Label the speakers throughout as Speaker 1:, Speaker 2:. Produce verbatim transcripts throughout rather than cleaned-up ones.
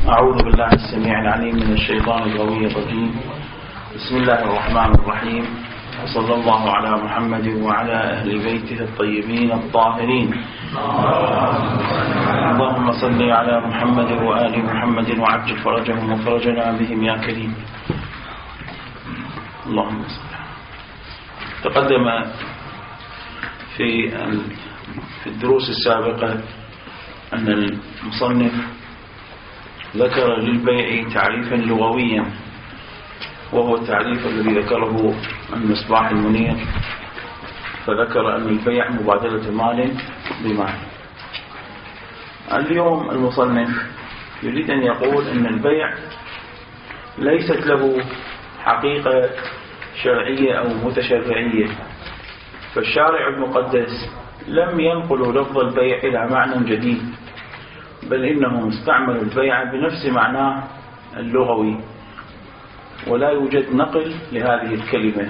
Speaker 1: أعوذ بالله السميع العليم من الشيطان الغوي الرجيم. بسم الله الرحمن الرحيم، وصلى الله على محمد وعلى أهل بيته الطيبين الطاهرين. اللهم صل على محمد وآل محمد وعجل فرجهم وفرجنا بهم يا كريم. اللهم صل. تقدم في في الدروس السابقة أن المصنف ذكر للبيع تعريفا لغويا، وهو التعريف الذي ذكره المصباح المنير، فذكر أن البيع مبادلة مال بمال. اليوم المصنف يريد أن يقول أن البيع ليست له حقيقة شرعية أو متشرعية، فالشارع المقدس لم ينقل لفظ البيع إلى معنى جديد، بل إنهم استعملوا البيع بنفس معناه اللغوي، ولا يوجد نقل لهذه الكلمة.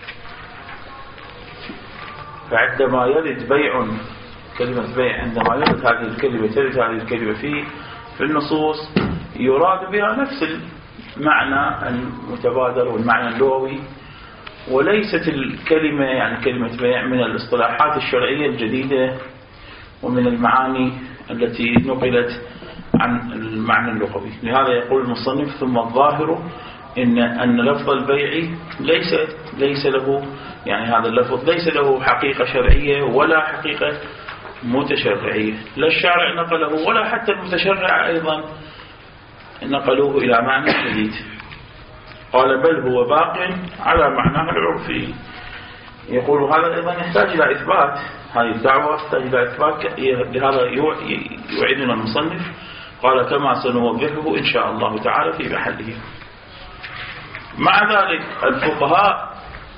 Speaker 1: فعندما يرد بيع، كلمة بيع عندما يرد هذه الكلمة ترد هذه الكلمة في في النصوص يراد بها نفس المعنى المتبادر والمعنى اللغوي، وليست الكلمة يعني كلمة بيع من الاصطلاحات الشرعية الجديدة ومن المعاني التي نقلت عن المعنى اللغوي. لهذا يقول المصنف: ثم الظاهر إن أن لفظ البيع ليس ليس له يعني هذا اللفظ ليس له حقيقة شرعية ولا حقيقة متشرعية، لا الشارع نقله ولا حتى المتشرع أيضا نقلوه إلى معنى جديد. قال: بل هو باق على معناه العرفي. يقول هذا أيضا يحتاج إلى إثبات، هذه الدعوة تحتاج إلى إثبات، لهذا يعيدنا المصنف. قال: كما سنوضحه إن شاء الله تعالى في محله. مع ذلك الفقهاء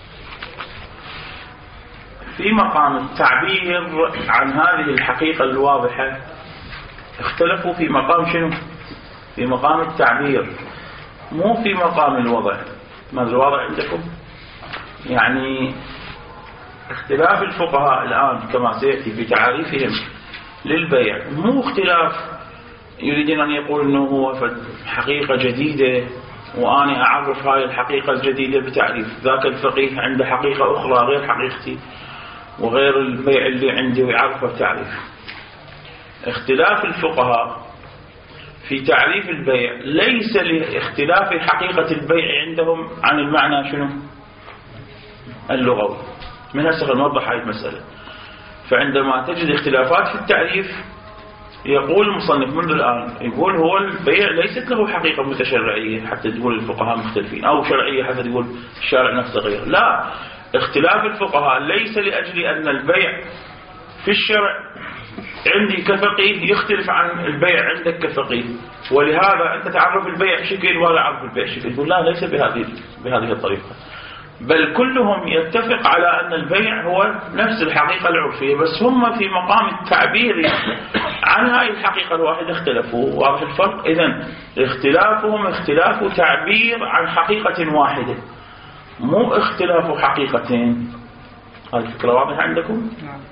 Speaker 1: في مقام التعبير عن هذه الحقيقة الواضحة اختلفوا في مقام شنو؟ في مقام التعبير، مو في مقام الوضع. ماذا الوضع عندكم؟ يعني اختلاف الفقهاء الآن كما سيأتي في تعاريفهم للبيع مو اختلاف يريدون أن يقول أنه هو حقيقة جديدة وأنا أعرف هاي الحقيقة الجديدة بتعريف، ذاك الفقيه عنده حقيقة أخرى غير حقيقتي وغير البيع اللي عندي ويعرفه بتعريف. اختلاف الفقهاء في تعريف البيع ليس لاختلاف حقيقة البيع عندهم عن المعنى شنو؟ اللغوي. من هسه نوضح هاي المسألة. فعندما تجد اختلافات في التعريف يقول المصنف منذ الآن، يقول هو البيع ليست له حقيقة متشرعية حتى تقول الفقهاء مختلفين، أو شرعية حتى تقول الشارع نفسه غير. لا، اختلاف الفقهاء ليس لأجل أن البيع في الشرع عندي كفقيه يختلف عن البيع عندك كفقيه، ولهذا أنت تعرف البيع شكل ولا أعرف البيع شكل. يقول لا، ليس بهذه بهذه الطريقة، بل كلهم يتفق على أن البيع هو نفس الحقيقة العرفية، بس هم في مقام التعبير عن هذه الحقيقة الواحدة اختلفوا. واضح الفرق؟ إذن اختلافهم اختلاف تعبير عن حقيقة واحدة، مو اختلاف حقيقتين. هذه الفكرة واضحة عندكم؟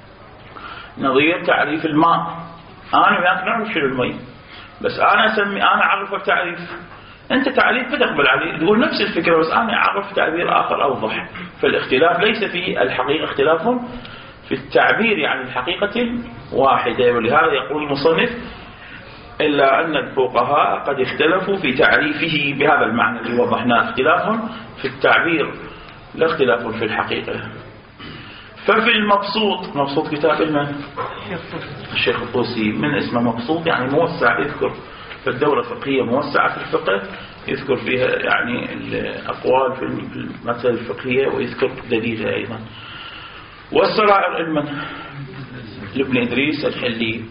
Speaker 1: نظير تعريف الماء، أنا وياك نعرف شنو المي، بس أنا أسمي أنا أعرفك تعريف، أنت تعريف بتقبل عليه، تقول نفس الفكرة بس أنا أعرف تعبير آخر أوضح. فالاختلاف ليس في الحقيقة، اختلاف في التعبير عن الحقيقة واحدة. ولهذا يقول المصنف: إلا أن الفقهاء قد اختلفوا في تعريفه بهذا المعنى اللي وضحناه، اختلاف في التعبير لا اختلاف في الحقيقة. ففي المبسوط، مبسوط كتاب من؟ الشيخ الطوسي، من اسمه مبسوط يعني موسع، يذكر في الدورة الفقهية موسعة في الفقه، يذكر فيها يعني الأقوال في المسائل الفقهية ويذكر دليلها أيضا. والسرائر علما لابن إدريس الحلي.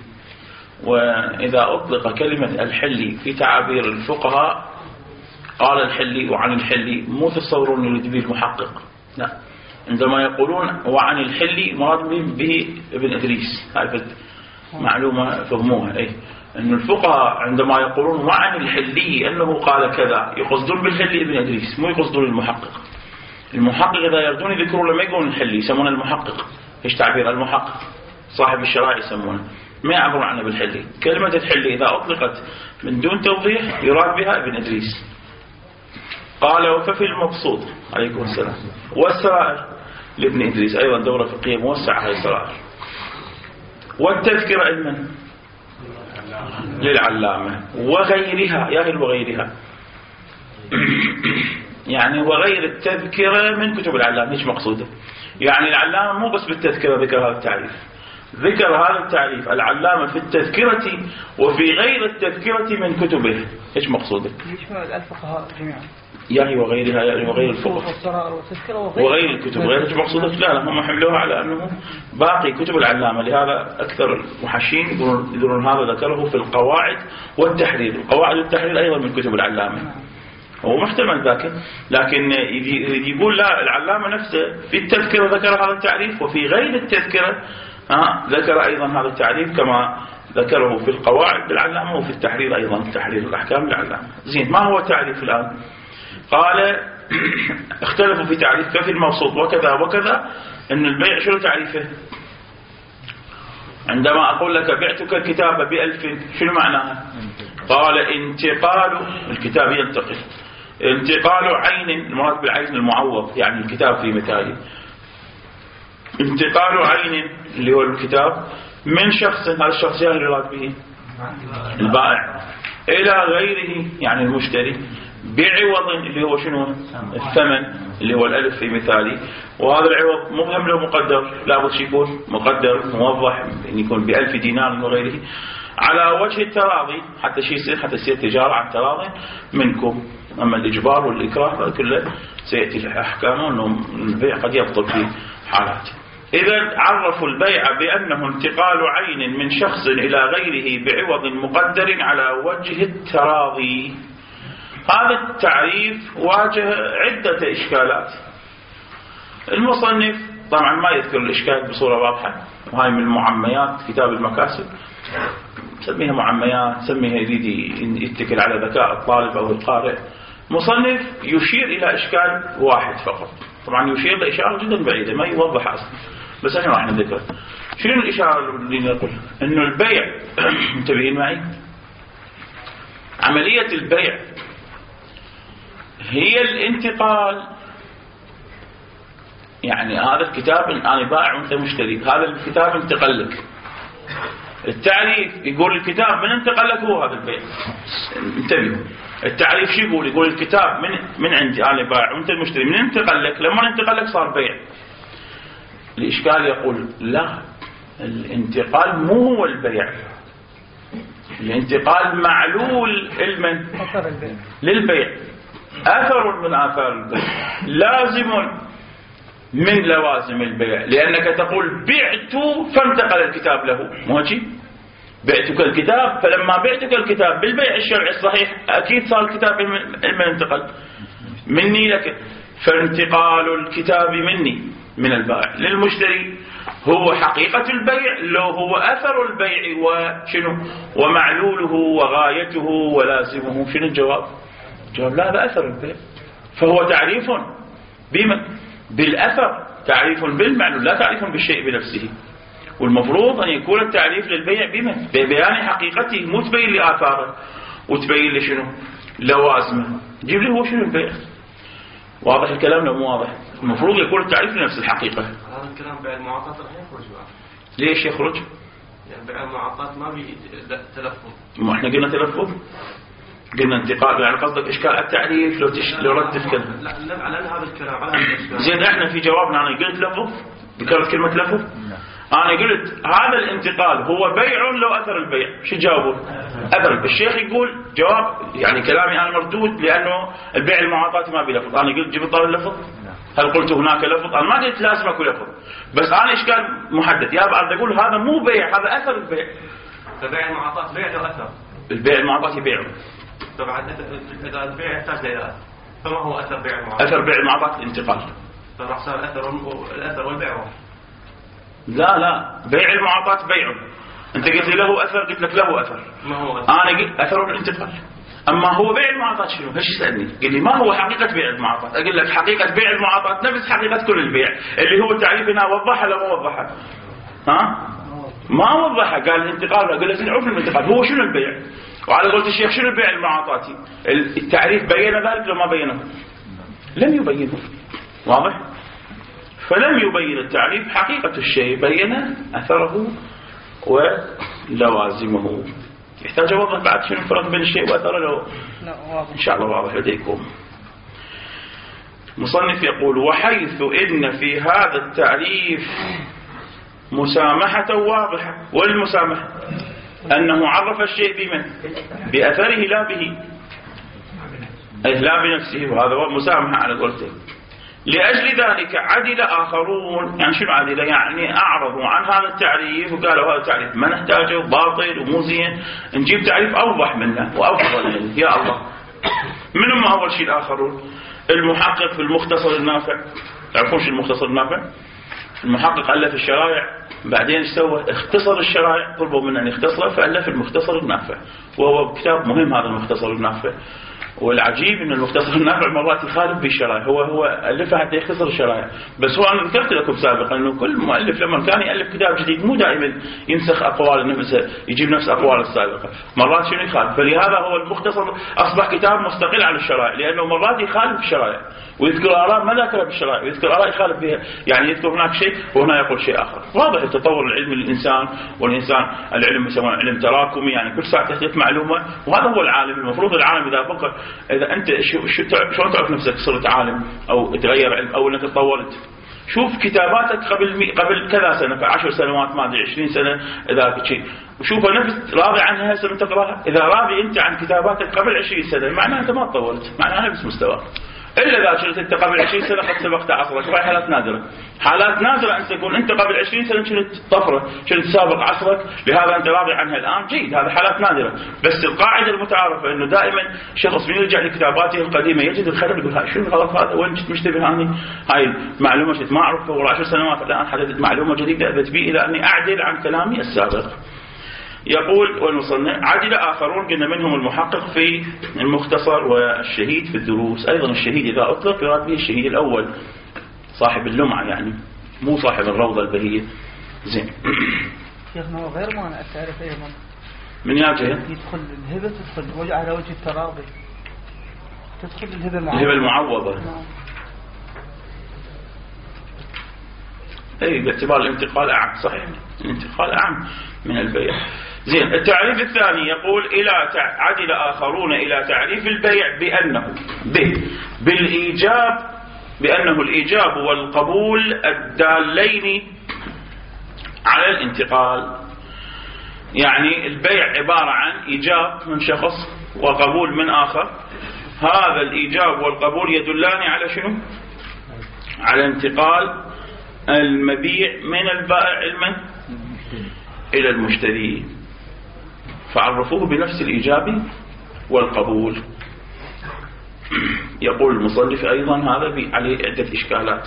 Speaker 1: وإذا أطلق كلمة الحلي في تعابير الفقهاء قال الحلي وعن الحلي، مو تصورون يريد به المحقق، لا، عندما يقولون وعن الحلي مراد به ابن إدريس، هذه معلومة فهموها. أي أن الفقهاء عندما يقولون وعن الحلي أنه قال كذا يقصدون بالحلي ابن إدريس، مو يقصدون المحقق. المحقق إذا يردون يذكرون لما يقولون الحلي يسمونه المحقق. إيش تعبير المحقق؟ صاحب الشرائع يسمونه. ما يعبرون عنه بالحلي. كلمة الحلي إذا أطلقت من دون توضيح يراد بها ابن إدريس. قال وففي المبسوط عليكم السلام والسرائر لابن إدريس أيضا دورة فقهية موسعة هي السرائر. والتذكرة علما للعلامة وغيرها يا هل وغيرها يعني وغير التذكرة من كتب العلامة. ايش مقصوده؟ يعني العلامة مو بس بالتذكرة ذكر هذا التعريف، ذكر هذا التعريف العلامة في التذكرة وفي غير التذكرة من كتبه. ايش مقصوده؟
Speaker 2: يشمل الفقهاء جميعا
Speaker 1: يعني وغيرها يعني وغير الفقه وغير الكتب. غير ايش مقصوده؟ لا لا هم حملوها على انه باقي كتب العلامة. لهذا اكثر المحشين يقولون هذا ذكره في القواعد والتحرير. القواعد والتحرير ايضا من كتب العلامة. هو محتمل ذاك، لكن يقول لا العلامة نفسه في التذكرة ذكر هذا التعريف وفي غير التذكرة ها ذكر أيضا هذا التعريف كما ذكره في القواعد للعلامة وفي التحرير أيضا تحرير الأحكام للعلامة. زين ما هو تعريف الآن؟ قال اختلفوا في تعريف ففي المبسوط وكذا وكذا أن البيع شنو تعريفه؟ عندما أقول لك بعتك الكتاب بألف شنو معناها؟ قال انتقال الكتاب ينتقل، انتقال عين المراد بالعين المعوض يعني الكتاب في مثالي، انتقال عين اللي هو الكتاب من شخص هذا الشخص يعني يراد به البائع إلى غيره يعني المشتري بعوض اللي هو شنو الثمن اللي هو الألف في مثالي. وهذا العوض مهم له مقدر لابد يكون مقدر موضح أن يكون بألف دينار وغيره على وجه التراضي حتى شيء يصير حتى تصير تجارة عن تراضي منكم. أما الإجبار والإكراه هذا كله سيأتي في أحكامه أنه البيع قد يبطل في حالات. إذا عرفوا البيع بأنه انتقال عين من شخص إلى غيره بعوض مقدر على وجه التراضي. هذا التعريف واجه عدة إشكالات. المصنف طبعا ما يذكر الإشكال بصورة واضحة وهي من المعميات كتاب المكاسب سميها معميات سميها يريد يتكل على ذكاء الطالب أو القارئ. مصنف يشير إلى إشكال واحد فقط، طبعا يشير لإشارة جدا بعيدة ما يوضح أصلا بس احنا راح نذكر. شنو الإشارة اللي نقول؟ إنه البيع انتبهين معي، عملية البيع هي الانتقال. يعني هذا الكتاب أنا بائع وأنت مشتري، هذا الكتاب انتقل لك. التعريف يقول الكتاب من انتقل لك هو هذا البيع. انتبهوا التعريف شو يقول؟ يقول الكتاب من من عندي أنا بائع وأنت المشتري من انتقل لك، لما انتقل لك صار بيع. الإشكال يقول لا الانتقال مو هو البيع، الانتقال معلول المن للبيع، أثر من آثار البيع، لازم من لوازم البيع. لأنك تقول بعت فانتقل الكتاب له، مو هيك؟ بعتك الكتاب، فلما بعتك الكتاب بالبيع الشرعي الصحيح أكيد صار الكتاب من انتقل مني لك. فانتقال الكتاب مني من البائع للمشتري هو حقيقة البيع لو هو أثر البيع وشنو ومعلوله وغايته ولازمه. شنو الجواب؟ جواب لا هذا أثر البيع، فهو تعريف بما بالأثر، تعريف بالمعلول لا تعريف بالشيء بنفسه. والمفروض أن يكون التعريف للبيع بما ببيان حقيقته مو تبين لي آثاره وتبين لي شنو لوازمه. جيب لي هو شنو البيع. واضح الكلام لو مو واضح؟ المفروض يكون التعريف لنفس الحقيقة.
Speaker 3: هذا الكلام بيع المعاطات راح يخرج بقى.
Speaker 1: ليش يخرج؟
Speaker 3: يعني بيع المعاطات ما بي تلفظ.
Speaker 1: ما احنا قلنا تلفظ، قلنا انتقال. يعني قصدك اشكال التعريف لو تش... لو ردت كلمه.
Speaker 3: لا لا على هذا الكلام على هذا الاشكال.
Speaker 1: زين احنا في جوابنا انا قلت لفظ، ذكرت كلمه لفظ. انا قلت هذا الانتقال هو بيع لو اثر البيع. شو جاوبوا؟ اثر. الشيخ يقول جواب يعني كلامي انا مردود لانه البيع المعاطات ما بلفظ. انا قلت جبت طال اللفظ؟ هل قلت هناك لفظ؟ انا ما قلت لازم اكو لفظ، بس انا اشكال محدد. يا ابغى اقول هذا مو بيع، هذا اثر البيع.
Speaker 3: فبيع المعاطات بيع لو اثر.
Speaker 1: البيع المعاطات يبيعه.
Speaker 3: طبعا اذا البيع يحتاج الى اثر، فما هو اثر بيع المعاطات؟
Speaker 1: اثر بيع المعاطات الانتقال.
Speaker 3: فراح صار الاثر الاثر والبيع واحد.
Speaker 1: لا لا بيع المعاطات بيع. انت قلت لي له اثر، قلت لك له اثر.
Speaker 3: ما هو اثر؟
Speaker 1: انا قلت اثر الانتقال. اما هو بيع المعاطات شنو؟ ايش تسالني؟ قل لي ما هو حقيقه بيع المعاطات؟ اقول لك حقيقه بيع المعاطات نفس حقيقه كل البيع اللي هو التعريف هنا وضحها لو ما وضحها. ها ما وضحها، قال الانتقال، قال له نعرف الانتقال هو شنو البيع، وعلى قولة الشيخ شنو البيع المعاطاتي، التعريف بين ذلك لو ما بينه؟ لم يبينه. واضح؟ فلم يبين التعريف حقيقة الشيء، بين أثره ولوازمه. يحتاج أوضح بعد شنو الفرق بين الشيء وأثره؟ لو إن شاء الله واضح لديكم. مصنف يقول: وحيث إن في هذا التعريف مسامحة واضحة. والمسامحة أنه عرف الشيء بمن؟ بأثره لا به، أي لا بنفسه، وهذا هو مسامحة على قولته. لأجل ذلك عدل آخرون. يعني شنو عدل؟ يعني أعرضوا عن هذا التعريف وقالوا هذا التعريف ما نحتاجه، باطل ومو زين، نجيب تعريف أوضح منه وأفضل منه. يا الله، من هم أول شيء الآخرون؟ المحقق في المختصر النافع. تعرفون شو المختصر النافع؟ المحقق ألف الشرائع، بعدين ايش سوى؟ اختصر الشرائع، طلبوا منه أن يختصره فألف المختصر النافع، وهو كتاب مهم هذا المختصر النافع. والعجيب ان المختصر النافع مرات يخالف بالشرائع، هو هو الفها حتى يختصر الشرائع. بس هو انا ذكرت لكم سابقا انه كل مؤلف لما كان يالف كتاب جديد مو دائما ينسخ اقوال نفسه، يجيب نفس اقوال السابقه، مرات شنو يخالف. فلهذا هو المختصر اصبح كتاب مستقل عن الشرائع، لانه مرات يخالف الشرائع ويذكر اراء ما ذكرها بالشرائع، ويذكر اراء يخالف بها، يعني يذكر هناك شيء وهنا يقول شيء اخر. واضح التطور العلمي للانسان، والانسان العلم يسمونه علم تراكمي، يعني كل ساعه تحدث معلومه، وهذا هو العالم. المفروض العالم اذا فكر، اذا انت شو شو شلون تعرف نفسك صرت عالم او تغير علم او انك تطورت؟ شوف كتاباتك قبل مي قبل كذا سنه، في عشر سنوات، ما ادري عشرين سنه، اذا شيء وشوفها نفس راضي عنها هسه تقراها. اذا راضي انت عن كتاباتك قبل عشرين سنه معناها انت ما تطورت، معناها نفس مستواك. الا اذا كنت انت قبل عشرين سنه قد سبقت عصرك، وهي حالات نادره. حالات نادره ان تكون انت قبل عشرين سنه كنت طفره، كنت سابق عصرك، لهذا انت راضي عنها الان، جيد، هذه حالات نادره. بس القاعده المتعارفه انه دائما شخص من يرجع لكتاباته القديمه يجد الخلل، يقول هاي شنو الغلط هذا، وين كنت مشتبه هاني، هاي معلومه كنت ما اعرفها ورا عشر سنوات الان حدثت معلومه جديده اثبت بي الى اني اعدل عن كلامي السابق. يقول والمصنف: عدل آخرون، قلنا منهم المحقق في المختصر والشهيد في الدروس. أيضا الشهيد إذا أطلق يراد به الشهيد الأول صاحب اللمعة، يعني مو صاحب الروضة البهية. زين.
Speaker 2: شيخنا غير مانع التعريف أيضا
Speaker 1: من يا جهة؟
Speaker 2: يدخل الهبة، تدخل وجه على وجه التراضي، تدخل الهبة المعوضة.
Speaker 1: الهبة المعوضة.
Speaker 2: نعم. أي
Speaker 1: باعتبار الانتقال أعم، صحيح، الانتقال أعم من البيع. زين. التعريف الثاني يقول: إلى عدل آخرون إلى تعريف البيع بأنه به بالإيجاب، بأنه الإيجاب والقبول الدالين على الانتقال. يعني البيع عبارة عن إيجاب من شخص وقبول من آخر، هذا الإيجاب والقبول يدلان على شنو؟ على انتقال المبيع من البائع إلى المشتري، فعرفوه بنفس الإيجاب والقبول. يقول المصنف أيضا هذا عليه عدة إشكالات.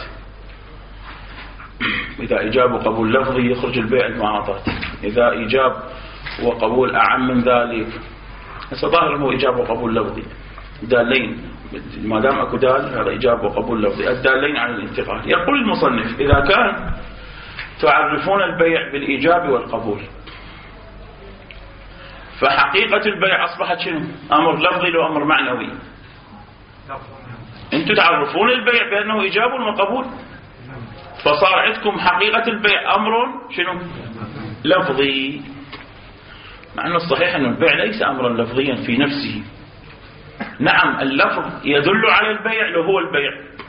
Speaker 1: إذا إيجاب وقبول لفظي يخرج البيع المعاطات، إذا إيجاب وقبول أعم من ذلك، هسه ظاهر هو إيجاب وقبول لفظي دالين، ما دام أكو دال هذا إيجاب وقبول لفظي الدالين على الانتقال. يقول المصنف: إذا كان تعرفون البيع بالإيجاب والقبول، فحقيقة البيع أصبحت شنو؟ أمر لفظي لو أمر معنوي. أنتم تعرفون البيع بأنه إيجاب وقبول، فصار عندكم حقيقة البيع أمر شنو؟ لفظي. مع أنه الصحيح أن البيع ليس أمرا لفظيا في نفسه. نعم اللفظ يدل على البيع لو هو البيع.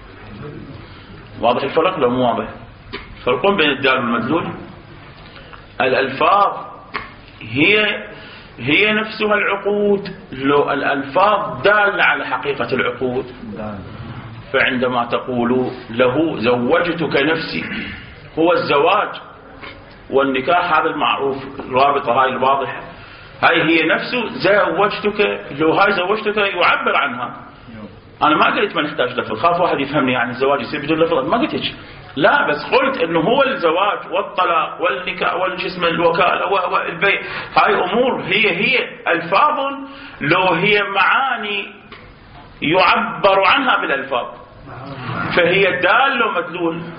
Speaker 1: واضح الفرق لو مو واضح؟ فرقون بين الدال والمدلول. الألفاظ هي هي نفسها العقود، لو الألفاظ دالة على حقيقة العقود. فعندما تقول له زوجتك نفسي، هو الزواج والنكاح هذا المعروف، الرابطة هاي الواضحة، هاي هي نفسه زوجتك. لو هاي زوجتك يعبر عنها. أنا ما قلت ما نحتاج لفظ، خاف واحد يفهمني يعني الزواج يصير بدون لفظ، ما قلت هيك، لا، بس قلت انه هو الزواج والطلاق والنكاح والجسم الوكالة والبيع، هاي امور هي هي الفاظ، لو هي معاني يعبر عنها بالالفاظ، فهي دال ومدلول.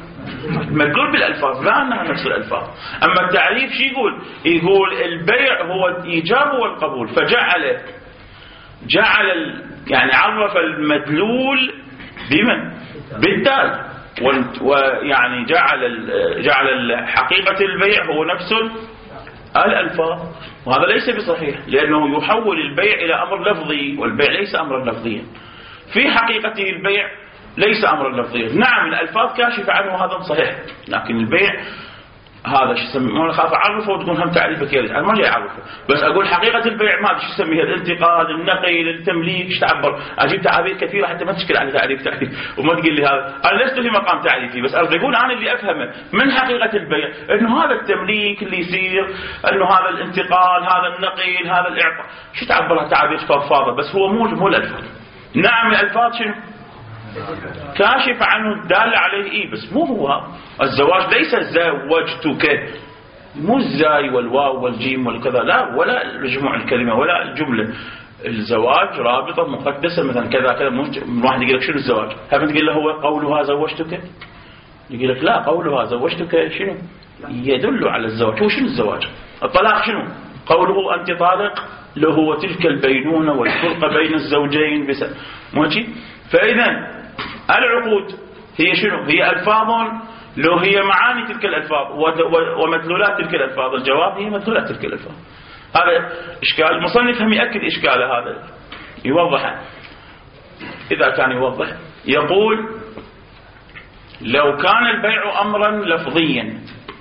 Speaker 1: المدلول بالألفاظ لا أنها نفس الألفاظ. أما التعريف شو يقول؟ يقول البيع هو الإيجاب والقبول، فجعل جعل يعني عرف المدلول بمن؟ بالدال، ويعني جعل جعل حقيقة البيع هو نفس الألفاظ، وهذا ليس بصحيح، لأنه يحول البيع إلى أمر لفظي، والبيع ليس أمرا لفظيا. في حقيقته البيع ليس أمرا لفظيا. نعم الألفاظ كاشفة عنه، هذا صحيح، لكن البيع هذا شو يسميه؟ ما أخاف أعرفه وتكون هم تعريفك يا أنا ما جاي أعرفه، بس أقول حقيقة البيع ما أدري شو يسميها، الانتقاد، النقل، التمليك، ايش تعبر؟ أجيب تعابير كثيرة حتى ما تشكل على تعريف تعريف وما تقول لي هذا. أنا لست في مقام تعريفي، بس أريد أقول أنا اللي أفهمه من حقيقة البيع إنه هذا التمليك اللي يصير، إنه هذا الانتقال، هذا النقل، هذا الإعطاء، شو تعبر تعابير فضفاضة، بس هو مو مو الألفاظ. نعم الألفاظ شنو؟ كاشف عنه الدال عليه، إيه بس مو هو. الزواج ليس زوجتك، مو الزاي والواو والجيم والكذا، لا، ولا مجموع الكلمة ولا الجملة. الزواج رابطة مقدسة، مثلا كذا كذا. من واحد يقول لك شنو الزواج؟ هم تقول له هو قولها زوجتك؟ يقول لك لا، قولها زوجتك شنو؟ يدل على الزواج. هو شنو الزواج؟ الطلاق شنو؟ قوله أنت طالق، له هو تلك البينونة والفرقة بين الزوجين بس ماشي. فإذا العقود هي شنو؟ هي ألفاظ، لو هي معاني تلك الألفاظ ومدلولات تلك الألفاظ. الجواب هي مدلولات تلك الألفاظ. هذا إشكال. المصنف هم يأكد إشكاله هذا، يوضحه إذا كان يوضح. يقول لو كان البيع أمرا لفظيا،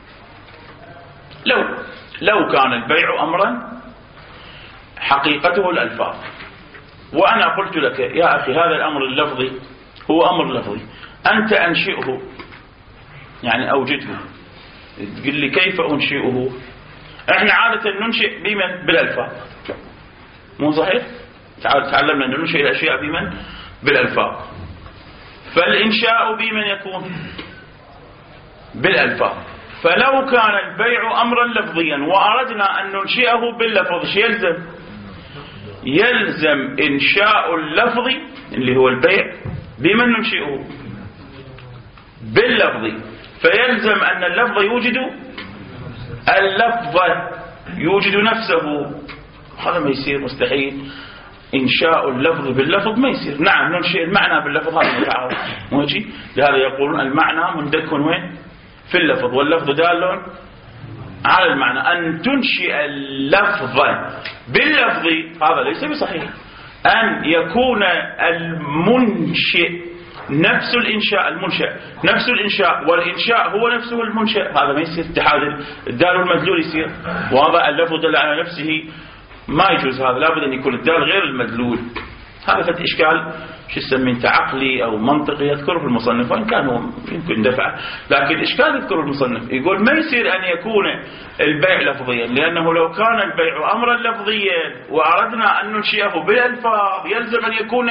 Speaker 1: لو لو كان البيع أمرا حقيقته الألفاظ، وأنا قلت لك يا أخي هذا الأمر اللفظي هو أمر لفظي، أنت أنشئه يعني أوجده. تقول لي كيف أنشئه؟ إحنا عادة ننشئ بمن؟ بالألفاظ، مو صحيح؟ تعلمنا أن ننشئ الأشياء بمن؟ بالألفاظ. فالإنشاء بمن يكون؟ بالألفاظ. فلو كان البيع أمرا لفظيا وأردنا أن ننشئه باللفظ شو يلزم؟ يلزم إنشاء اللفظ اللي هو البيع بمن ننشئه؟ باللفظ. فيلزم أن اللفظ يوجد اللفظ يوجد نفسه. هذا ما يصير، مستحيل. إنشاء اللفظ باللفظ ما يصير. نعم ننشئ المعنى باللفظ، هذا متعارض ماشي. لهذا يقولون المعنى مندك وين؟ في اللفظ، واللفظ دال على المعنى. أن تنشئ اللفظ باللفظ هذا ليس بصحيح. أن يكون المنشئ نفس الإنشاء، المنشأ نفس الإنشاء، والإنشاء هو نفسه المنشأ، هذا ما يصير. اتحاد الدال والمدلول يصير، وهذا اللفظ دل على نفسه ما يجوز. هذا لابد أن يكون الدال غير المدلول. هذا فت إشكال شو يسميه تعقلي أو منطقي يذكره في المصنف، وإن كان هو يمكن دفع، لكن إشكال يذكره المصنف. يقول ما يصير أن يكون البيع لفظيا، لأنه لو كان البيع أمرا لفظيا وأردنا أن ننشئه بالألفاظ يلزم أن يكون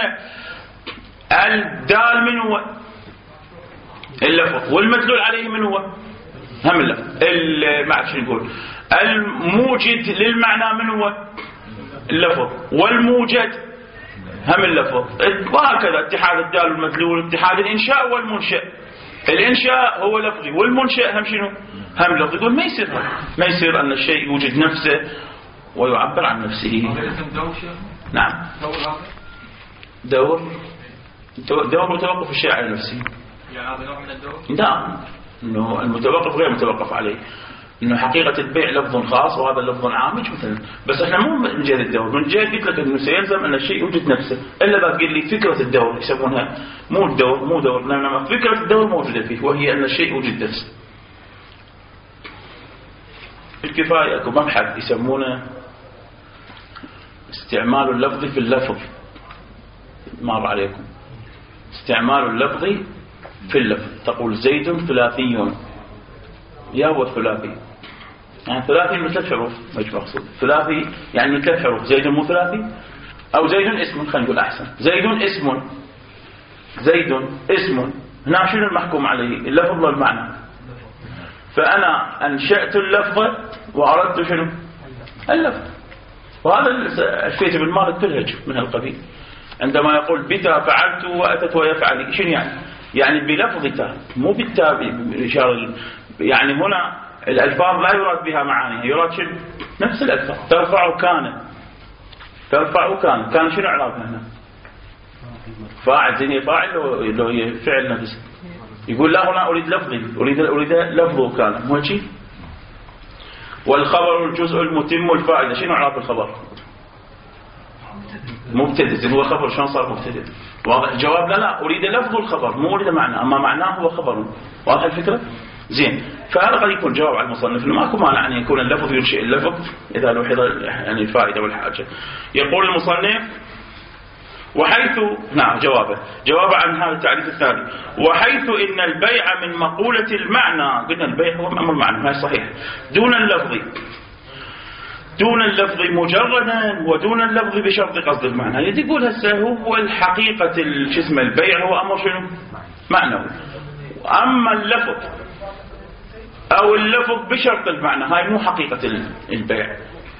Speaker 1: الدال من هو؟ اللفظ، والمدلول عليه من هو؟ هم اللفظ. ما أعرف شو نقول، الموجد للمعنى من هو؟ اللفظ، والموجد هم اللفظ. وهكذا اتحاد الدال والمدلول، اتحاد الإنشاء والمنشأ. الإنشاء هو لفظي، والمنشأ هم شنو؟ هم لفظي. يقول ما يصير، ما يصير أن الشيء يوجد نفسه ويعبر عن نفسه. نعم دور دور متوقف الشيء على نفسه.
Speaker 3: يعني هذا نوع من الدور؟
Speaker 1: نعم، إنه المتوقف غير متوقف عليه، إنه حقيقة البيع لفظ خاص وهذا لفظ عام مثلا. بس إحنا مو من جهة الدور، من جهة قلت لك إنه سيلزم أن الشيء يوجد نفسه، إلا بقى تقول لي فكرة الدور يسمونها مو الدور، مو دور، لأن فكرة الدور موجودة فيه، وهي أن الشيء يوجد نفسه. الكفاية أكو مبحث يسمونه استعمال اللفظ في اللفظ، مر عليكم. استعمال اللفظ في اللفظ، تقول زيد ثلاثي، يا هو الثلاثي يعني ثلاثي من ثلاث حروف، مش مقصود ثلاثي يعني من ثلاث حروف. زيد مو ثلاثي، أو زيد اسم، خلينا نقول أحسن زيد اسم، زيد اسم. هنا شنو المحكوم عليه؟ اللفظ والمعنى. فأنا أنشأت اللفظ وأردت شنو؟ اللفظ. وهذا الشيء بالمال التلهج من هالقبيل، عندما يقول بتا فعلت وأتت ويفعل، شنو يعني؟ يعني بلفظ تاء مو بالتاء بإشارة. يعني هنا الألفاظ لا يراد بها معانيها، يراد شنو؟ نفس الألفاظ. ترفع كان، ترفع كان، كان شنو إعرابها هنا؟ فاعل، زين فاعل لو هي فعل نفسه. يقول لا هنا أريد لفظي، أريد أريد لفظه كان، مو شيء. والخبر الجزء المتم الفائدة، شنو إعراب الخبر؟ مبتدئ. هو خبر شلون صار مبتدئ؟ واضح الجواب؟ لا لا أريد لفظ الخبر مو أريد معنى، أما معناه هو خبر. واضح الفكرة؟ زين. فهذا قد يكون جواب على المصنف، ماكو مانع أن يكون اللفظ ينشئ اللفظ إذا لوحظ يعني الفائدة والحاجة. يقول المصنف وحيث، نعم جوابه جواب عن هذا التعريف الثاني، وحيث إن البيع من مقولة المعنى، قلنا البيع هو أمر المعنى، هاي صحيح، دون اللفظ، دون اللفظ مجردا ودون اللفظ بشرط قصد المعنى. يدي يقول هسه هو الحقيقة الجسم البيع هو أمر شنو؟ معنوي. أما اللفظ أو اللفظ بشرط المعنى هاي مو حقيقة البيع.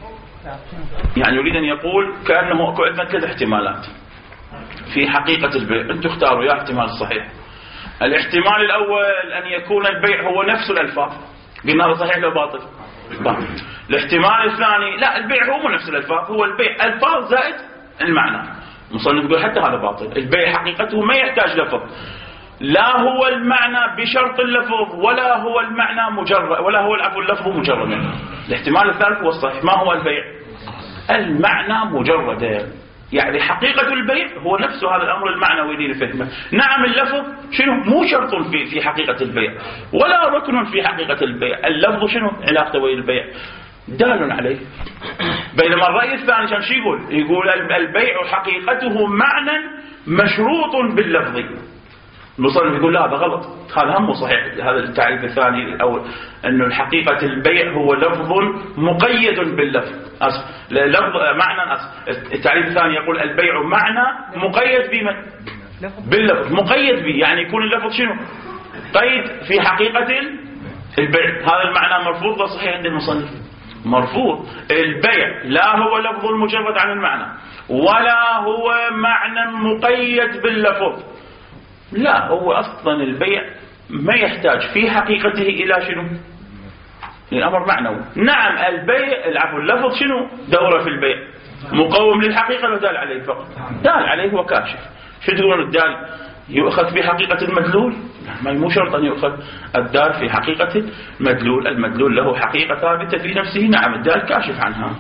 Speaker 1: يعني يريد أن يقول كأنه عندنا ثلاث احتمالات في حقيقة البيع، أنتم اختاروا يا احتمال الصحيح. الاحتمال الأول أن يكون البيع هو نفس الألفاظ، قلنا هذا صحيح لو باطل؟ باطل. الاحتمال الثاني لا، البيع هو مو نفس الألفاظ، هو البيع ألفاظ زائد المعنى. المصنف يقول حتى هذا باطل، البيع حقيقته ما يحتاج لفظ، لا هو المعنى بشرط اللفظ ولا هو المعنى مجرد، ولا هو العفو اللفظ مجردا. الاحتمال الثالث هو الصحيح، ما هو البيع؟ المعنى مجردا. يعني حقيقة البيع هو نفس هذا الأمر المعنوي اللي نفهمه. نعم اللفظ شنو؟ مو شرط في في حقيقة البيع ولا ركن في حقيقة البيع. اللفظ شنو علاقته ويا البيع؟ دال عليه. بينما الرأي الثاني كان شو يقول؟ يقول البيع حقيقته معنى مشروط باللفظ. المصنف يقول لا هذا غلط، هذا هم صحيح. هذا التعريف الثاني الأول أنه الحقيقة البيع هو لفظ مقيد باللفظ، أسف لفظ معنى، أسف التعريف الثاني يقول البيع معنى مقيد بمن؟ باللفظ، مقيد به يعني يكون اللفظ شنو؟ قيد في حقيقة البيع. هذا المعنى مرفوض ولا صحيح عند المصنف؟ مرفوض. البيع لا هو لفظ مجرد عن المعنى ولا هو معنى مقيد باللفظ، لا هو أصلا البيع ما يحتاج في حقيقته إلى شنو؟ الأمر معنوي. نعم البيع العفو اللفظ شنو دوره في البيع؟ مقوم للحقيقة ولا دال عليه فقط؟ دال عليه وكاشف. شو تقولون الدال يؤخذ في حقيقة المدلول؟ ما مو شرط أن يؤخذ الدال في حقيقة المدلول، المدلول له حقيقة ثابتة في نفسه، نعم الدال كاشف عنها.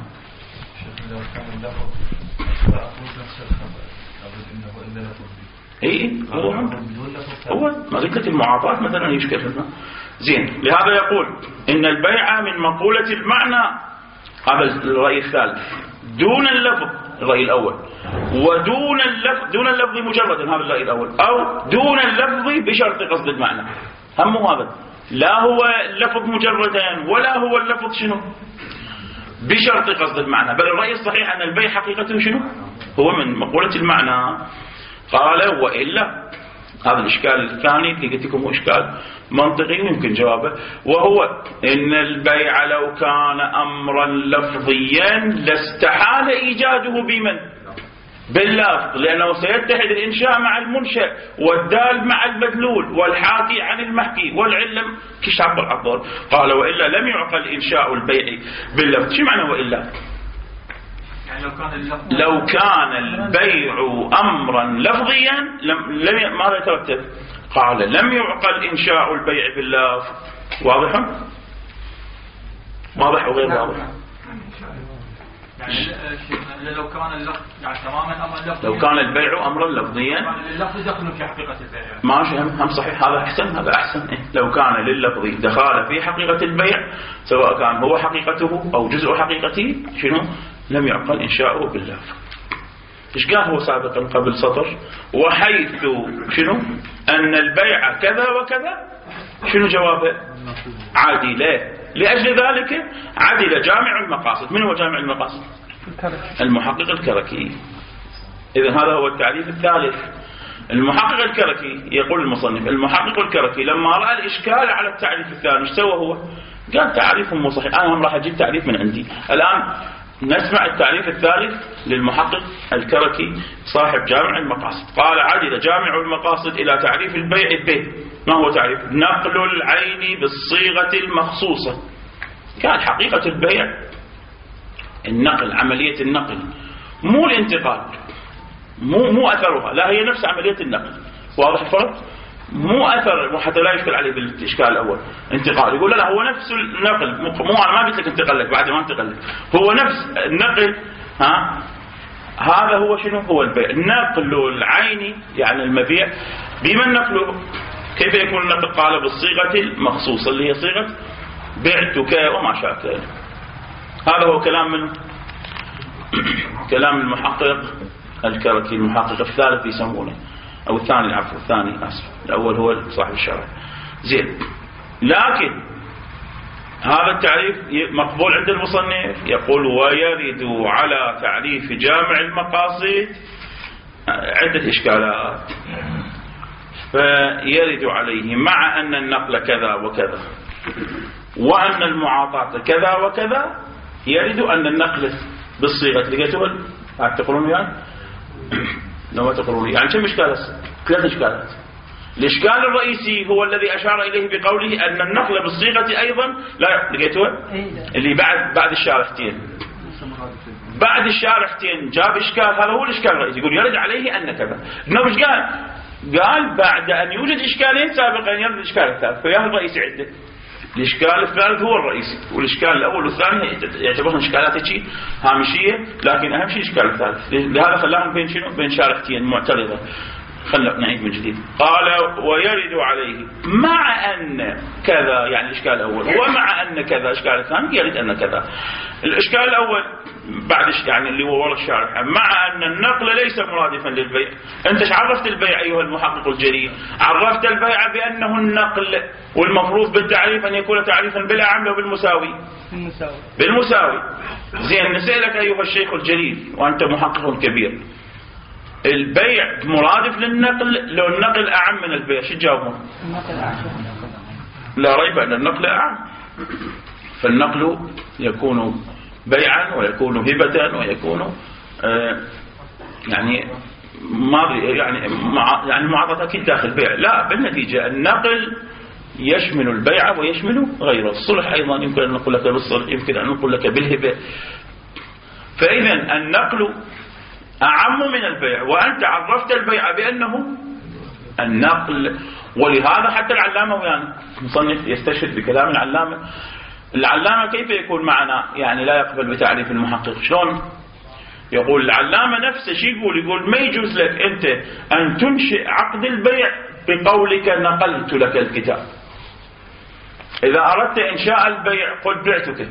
Speaker 1: اي هو هو ما قلت لك المعاطاة مثلا يشكل هنا. زين. لهذا يقول ان البيع من مقولة المعنى، هذا الرأي الثالث، دون اللفظ الرأي الأول، ودون اللفظ دون اللفظ مجردا هذا الرأي الأول، أو دون اللفظ بشرط قصد المعنى. هم هذا لا هو اللفظ مجردا ولا هو اللفظ شنو بشرط قصد المعنى، بل الرأي الصحيح أن البيع حقيقته شنو هو من مقولة المعنى. قال وإلا، هذا الإشكال الثاني اللي قلت لكم هو إشكال منطقي يمكن جوابه، وهو إن البيع لو كان أمرا لفظيا لاستحال إيجاده بمن؟ باللفظ، لأنه سيتحد الإنشاء مع المنشأ والدال مع المدلول والحاكي عن المحكي والعلم كيش عبر عبر. قال وإلا لم يعقل إنشاء البيع باللفظ. شو معنى وإلا؟
Speaker 3: يعني لو كان
Speaker 1: لو كان البيع أمرا لفظيا لم لم ماذا يترتب؟ قال لم يعقل إنشاء البيع باللفظ. واضح؟ واضح وغير واضح؟
Speaker 3: يعني لو كان اللفظ يعني تماما أمرا لفظيا،
Speaker 1: لو كان البيع أمرا لفظيا
Speaker 3: اللفظ يدخل في حقيقة البيع
Speaker 1: ماشي، هم, هم صحيح، هذا أحسن، هذا أحسن. إيه؟ لو كان لللفظ دخال في حقيقة البيع سواء كان هو حقيقته أو جزء حقيقته شنو؟ لم يعقل إنشاؤه باللفظ. إيش قال هو سابقا قبل سطر؟ وحيث شنو؟ أن البيع كذا وكذا، شنو جوابه؟ عادلة. لأجل ذلك عدل جامع المقاصد. من هو جامع المقاصد؟ المحقق الكركي. إذن هذا هو التعريف الثالث. المحقق الكركي يقول المصنف المحقق الكركي لما رأى الإشكال على التعريف الثاني ايش سوى هو؟ قال تعريف مو صحيح، أنا هم راح أجيب تعريف من عندي الآن. نسمع التعريف الثالث للمحقق الكركي صاحب جامع المقاصد. قال: عدل جامع المقاصد إلى تعريف البيع به. ما هو تعريف؟ نقل العين بالصيغة المخصوصة. كان حقيقة البيع النقل، عملية النقل، مو الانتقال، مو مو أثرها، لا هي نفس عملية النقل. واضح الفرق؟ مو أثر، حتى لا يشكل عليه بالإشكال الأول. انتقال، يقول لا هو نفس النقل، مو أنا ما قلت لك انتقل لك بعد ما انتقل لك، هو نفس النقل. ها هذا هو شنو؟ هو البيع. نقل العين يعني المبيع. بما نقله كيف يكون النقل؟ قال بالصيغة المخصوصة اللي هي صيغة بعتك وما شاك. هذا هو كلام من كلام المحقق الكركي، المحقق الثالث يسمونه، أو الثاني، العفو الثاني آسف، الأول هو صاحب الشرح. زين، لكن هذا التعريف مقبول عند المصنف. يقول: ويرد على تعريف جامع المقاصد عدة إشكالات، فيرد عليه مع أن النقل كذا وكذا، وأن المعاطاة كذا وكذا، يرد أن النقل بالصيغة لقيتوها تقولون يعني لو ما تقولون يعني كم إشكالات؟ ثلاث إشكالات. الإشكال الرئيسي هو الذي أشار إليه بقوله أن النقل بالصيغة أيضا لا لقيتوها اللي بعد بعد الشارحتين. بعد الشارحتين جاب إشكال، هذا هو الإشكال الرئيسي. يقول يرد عليه أن كذا. إنه مش قال قال بعد أن يوجد إشكالين سابقا يرد الإشكال الثالث، فياه الرئيسي عدة. الإشكال الثالث هو الرئيسي، والإشكال الأول والثاني يعتبرون إشكالات شيء هامشية، لكن أهم شيء الإشكال الثالث. لهذا خلاهم بين شنو؟ بين شارحتين معترضة. خلنا نعيد من جديد. قال: ويرد عليه مع أن كذا، يعني الإشكال الأول، ومع أن كذا الإشكال الثاني يرد أن كذا. الإشكال الأول بعد يعني اللي هو ورا الشارح، مع أن النقل ليس مرادفا للبيع. أنت عرفت البيع أيها المحقق الجليل؟ عرفت البيع بأنه النقل، والمفروض بالتعريف أن يكون تعريفا بالأعم لو بالمساوي.
Speaker 2: بالمساوي. بالمساوي.
Speaker 1: زين، نسألك أيها الشيخ الجليل وأنت محقق كبير، البيع مرادف للنقل لو النقل أعم من البيع، شو تجاوبون؟
Speaker 2: النقل أعم.
Speaker 1: لا ريب أن النقل أعم، فالنقل يكون بيعا ويكون هبة ويكون آه يعني ماضي، يعني مع يعني معاطاة أكيد داخل البيع. لا، بالنتيجة النقل يشمل البيع ويشمل غيره. الصلح أيضا يمكن أن نقول لك بالصلح، يمكن أن نقول لك بالهبة. فإذا النقل أعم من البيع، وأنت عرفت البيع بأنه النقل. ولهذا حتى العلامة يعني مصنف يستشهد بكلام العلامة. العلامة كيف يكون معنا يعني لا يقبل بتعريف المحقق؟ شلون؟ يقول العلامة نفسه شيء يقول يقول ما يجوز لك أنت أن تنشئ عقد البيع بقولك نقلت لك الكتاب. إذا أردت إنشاء البيع قل بعتك.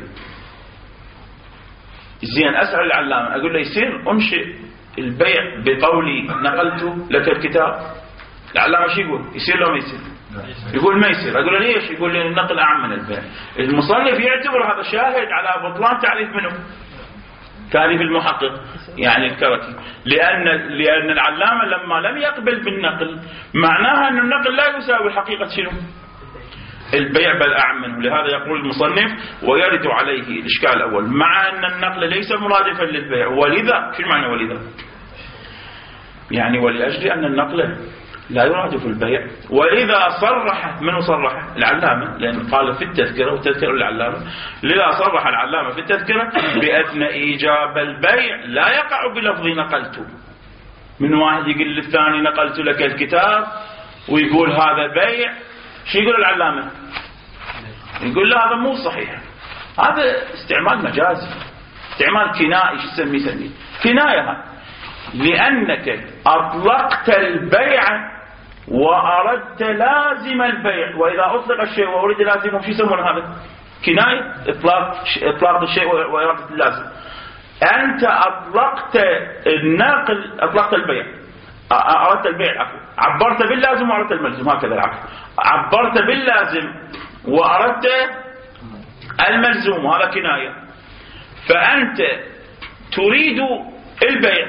Speaker 1: زين، أسأل العلامة أقول له يصير أنشئ البيع بقولي نقلت لك الكتاب؟ العلامة شو يقول؟ يصير لو ما يصير؟ يقول ما يصير. أقول له ليش؟ يقول لي النقل أعم من البيع. المصنف يعتبر هذا شاهد على بطلان تعريف منه، تعريف المحقق يعني الكركي، لأن لأن العلامة لما لم يقبل بالنقل معناها أن النقل لا يساوي حقيقة شنو؟ البيع، بل أعم منه. لهذا يقول المصنف: ويرد عليه الإشكال الأول مع أن النقل ليس مرادفا للبيع. ولذا شو معنى ولذا؟ يعني ولأجل أن النقل لا يرادف البيع. ولذا صرح، من صرح؟ العلامة، لأن قال في التذكرة، والتذكرة العلامة. لذا صرح العلامة في التذكرة بأن إيجاب البيع لا يقع بلفظ نقلت. من واحد يقول للثاني نقلت لك الكتاب ويقول هذا بيع، شو يقول العلامة؟ يقول لا هذا مو صحيح، هذا استعمال مجازي، استعمال كنائي. شو تسميه؟ سميه كناية. هذا لأنك أطلقت البيع وأردت لازم البيع، وإذا أطلق الشيء وأريد لازمه شو يسمونه؟ هذا كناية، إطلاق إطلاق الشيء وإرادة اللازم. أنت أطلقت الناقل، أطلقت البيع، أردت البيع، عبرت باللازم وأردت الملزم، هكذا العكس. عبرت باللازم وأردت الملزوم، هذا كناية. فأنت تريد البيع،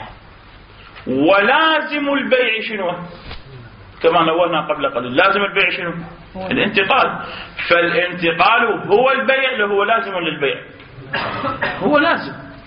Speaker 1: ولازم البيع شنو؟ كما نوهنا قبل قليل، لازم البيع شنو؟ الانتقال. فالانتقال هو البيع اللي هو لازم للبيع، هو لازم.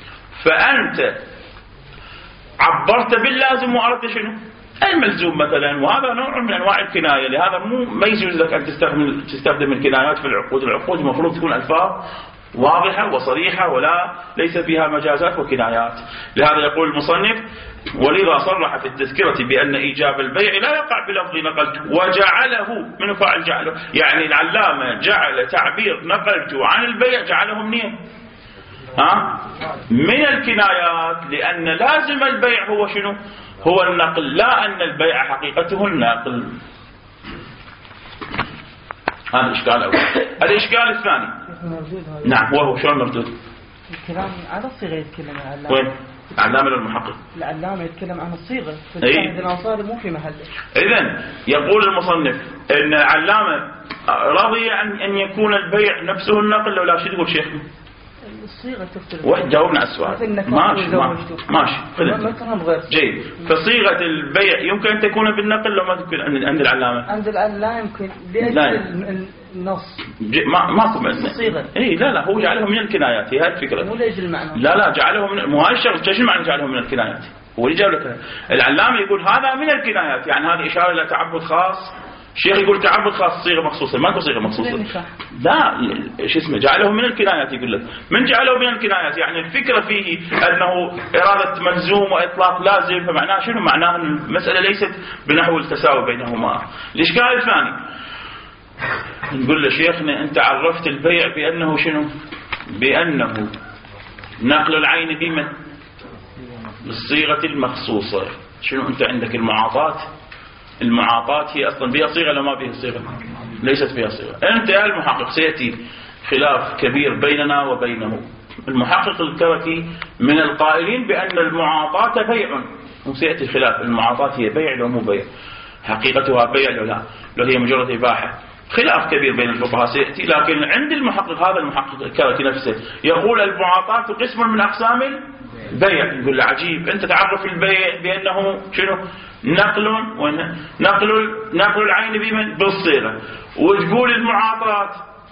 Speaker 1: فأنت عبرت باللازم وأردت شنو الملزوم مثلا، وهذا نوع من أنواع الكناية. لهذا مو ما يجوز لك أن تستخدم تستخدم الكنايات في العقود. العقود المفروض تكون ألفاظ واضحة وصريحة ولا ليس فيها مجازات وكنايات. لهذا يقول المصنف: ولذا صرح في التذكرة بأن إيجاب البيع لا يقع بلفظ نقلت وجعله من فاعل جعله. يعني العلامة جعل تعبير نقلت عن البيع جعله منين؟ ها؟ من الكنايات، لأن لازم البيع هو شنو؟ هو النقل، لا أن البيع حقيقته النقل. هذا الإشكال الأول. الإشكال الثاني نعم وهو شلون مردود؟
Speaker 2: الكلام على الصيغة يتكلم عن العلامة.
Speaker 1: وين؟ العلامة ولا المحقق؟
Speaker 2: العلامة يتكلم عن الصيغة،
Speaker 1: أي.
Speaker 2: الأنصاري مو في محله.
Speaker 1: إذن يقول المصنف إن العلامة رضي عن أن يكون البيع نفسه النقل، لو لا شو تقول شيخ؟
Speaker 2: الصيغة تختلف.
Speaker 1: واحد جاوبنا على السؤال. ماشي ماشي ماشي جيد. فصيغة البيع يمكن أن تكون بالنقل لو ما تكون عند العلامة.
Speaker 2: عند العلامة لا يمكن بأجل النص.
Speaker 1: ما ماكو
Speaker 2: الصيغة.
Speaker 1: إيه لا لا هو جعله من الكنايات، هي هذه الفكرة.
Speaker 2: مو لأجل المعنى.
Speaker 1: لا لا جعله من مو هاي الشغل. ايش المعنى جعله من الكنايات؟ هو اللي جاب لك. العلامة يقول هذا من الكنايات، يعني هذه إشارة إلى تعبد خاص. الشيخ يقول تعبد خاص صيغة مخصوصة، ماكو صيغة مخصوصة. لا شو اسمه جعله من الكنايات. يقول لك من جعله من الكنايات يعني الفكرة فيه أنه إرادة ملزوم وإطلاق لازم، فمعناه شنو؟ معناه أن المسألة ليست بنحو التساوي بينهما. الإشكال الثاني نقول له شيخنا أنت عرفت البيع بأنه شنو؟ بأنه نقل العين بمن؟ بالصيغة المخصوصة. شنو أنت عندك المعاطاة؟ المعاطاة هي أصلا بها صيغة ولا ما بها صيغة؟ ليست بها صيغة. أنت يا المحقق سيأتي خلاف كبير بيننا وبينه. المحقق الكركي من القائلين بأن المعاطاة بيع، وسيأتي خلاف المعاطاة هي بيع لو مو بيع، حقيقتها بيع لو لا، لو هي مجرد إباحة. خلاف كبير بين الفقهاء سيأتي. لكن عند المحقق هذا المحقق الكركي نفسه يقول المعاطاة قسم من أقسام البيع. يقول له عجيب أنت تعرف البيع بأنه شنو؟ نقل نقل نقل العين بمن؟ بالصيغة، وتقول المعاطاة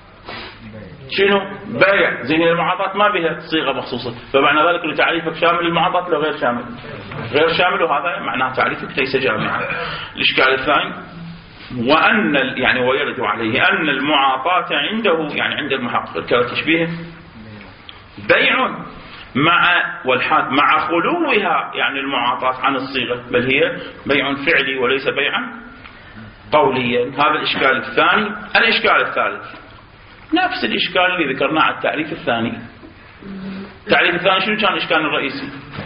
Speaker 1: شنو؟ بيع. زين المعاطاة ما بها صيغة مخصوصة، فمعنى ذلك أن تعريفك شامل للمعاطاة لو غير شامل؟ غير شامل، وهذا معناه تعريفك ليس جامعا. الإشكال الثاني وأن يعني ويرد عليه أن المعاطاة عنده يعني عند المحقق كتشبيه بيع مع والحاد مع خلوها يعني المعاطاة عن الصيغة، بل هي بيع فعلي وليس بيعا قوليا. هذا الإشكال الثاني. الإشكال الثالث نفس الإشكال اللي ذكرناه على التعريف الثاني. التعريف الثاني شنو كان الإشكال الرئيسي؟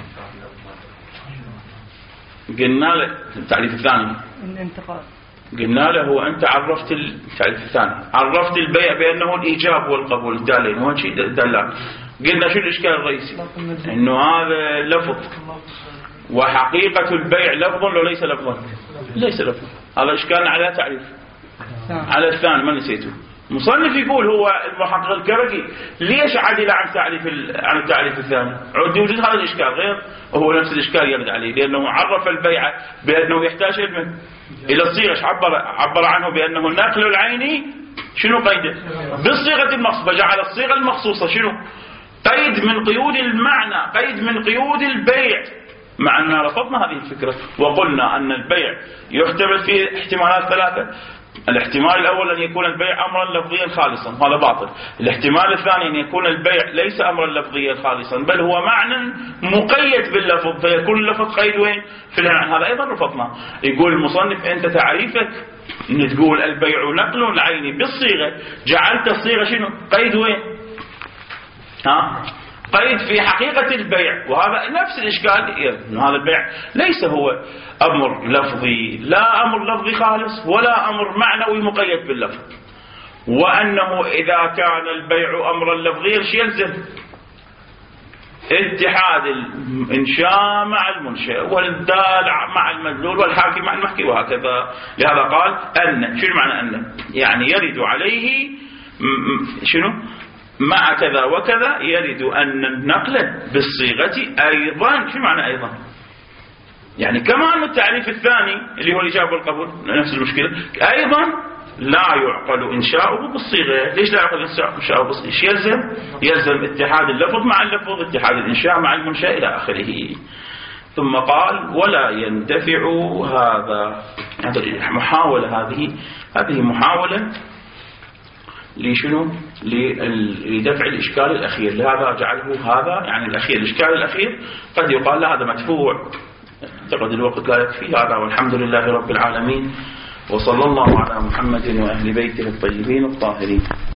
Speaker 1: قلنا له التعريف الثاني
Speaker 2: الانتقال. قلنا
Speaker 1: له هو أنت عرفت التعريف الثاني عرفت البيع بأنه الإيجاب والقبول الدالين هو شيء دلال. قلنا شو الإشكال الرئيسي؟ إنه هذا لفظ، وحقيقة البيع لفظ لو ليس لفظا؟ ليس لفظا. هذا إشكال على تعريف. على الثاني ما نسيته. مصنف يقول هو المحقق الكركي ليش عدل عن تعريف عن التعريف الثاني؟ عود وجود هذا الإشكال غير هو نفس الإشكال يرد عليه، لأنه عرف البيع بأنه يحتاج إلى الصيغة. عبر عبر عنه بأنه النقل العيني شنو قيده؟ بالصيغة المخصوصة، فجعل الصيغة المخصوصة شنو؟ قيد من قيود المعنى، قيد من قيود البيع. مع أننا رفضنا هذه الفكرة وقلنا أن البيع يحتمل فيه احتمالات ثلاثة. الاحتمال الأول أن يكون البيع أمرا لفظيا خالصا، هذا باطل. الاحتمال الثاني أن يكون البيع ليس أمرا لفظيا خالصا بل هو معنى مقيد باللفظ، فيكون اللفظ قيد وين؟ في المعنى. هذا أيضا رفضنا. يقول المصنف أنت تعريفك أن تقول البيع نقل العين بالصيغة، جعلت الصيغة شنو؟ قيد وين؟ ها؟ قيد في حقيقة البيع. وهذا نفس الإشكال يعني هذا البيع ليس هو أمر لفظي، لا أمر لفظي خالص ولا أمر معنوي مقيد باللفظ. وأنه إذا كان البيع أمرا لفظيا شو يلزم؟ اتحاد الإنشاء مع المنشأ والدال مع المدلول والحاكي مع المحكي وهكذا. لهذا قال أن. شنو معنى أن؟ يعني يرد عليه شنو؟ مع كذا وكذا يرد أن النقل بالصيغة أيضا. شو معنى أيضا؟ يعني كما أن التعريف الثاني اللي هو الإجابة والقبول نفس المشكلة، أيضا لا يعقل إنشاؤه بالصيغة. ليش لا يعقل إنشاؤه بالصيغة؟ إيش يلزم؟ يلزم اتحاد اللفظ مع اللفظ، اتحاد الإنشاء مع المنشأ إلى آخره. ثم قال ولا ينتفع هذا. هذه محاولة، هذه هذه محاولة لشنو؟ لدفع الإشكال الأخير. لهذا جعله هذا يعني الأخير، الإشكال الأخير قد يقال له هذا مدفوع. اعتقد الوقت لا يكفي هذا، والحمد لله رب العالمين، وصلى الله على محمد وأهل بيته الطيبين الطاهرين.